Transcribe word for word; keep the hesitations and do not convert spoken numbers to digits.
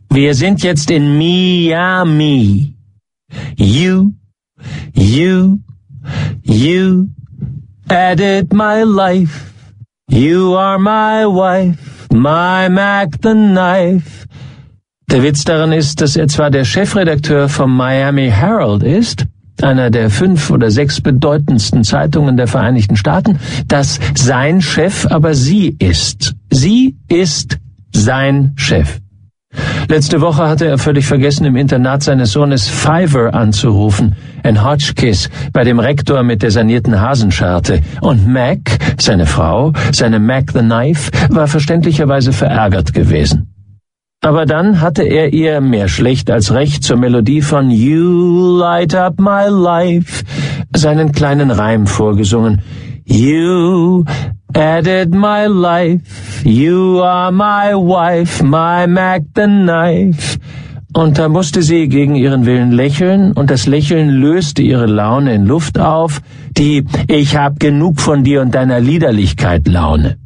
Wir sind jetzt in Miami. You, you, you added my life. You are my wife, my Mac the Knife. Der Witz daran ist, dass er zwar der Chefredakteur vom Miami Herald ist, einer der fünf oder sechs bedeutendsten Zeitungen der Vereinigten Staaten, dass sein Chef aber sie ist. Sie ist sein Chef. Letzte Woche hatte er völlig vergessen, im Internat seines Sohnes Fiver anzurufen, in Hotchkiss, bei dem Rektor mit der sanierten Hasenscharte. Und Mac, seine Frau, seine Mac the Knife, war verständlicherweise verärgert gewesen. Aber dann hatte er ihr mehr schlecht als recht zur Melodie von You Light Up My Life seinen kleinen Reim vorgesungen. You added my life, you are my wife, my Mac the Knife. Und da musste sie gegen ihren Willen lächeln, und das Lächeln löste ihre Laune in Luft auf, die Ich hab genug von dir und deiner Liederlichkeit Laune.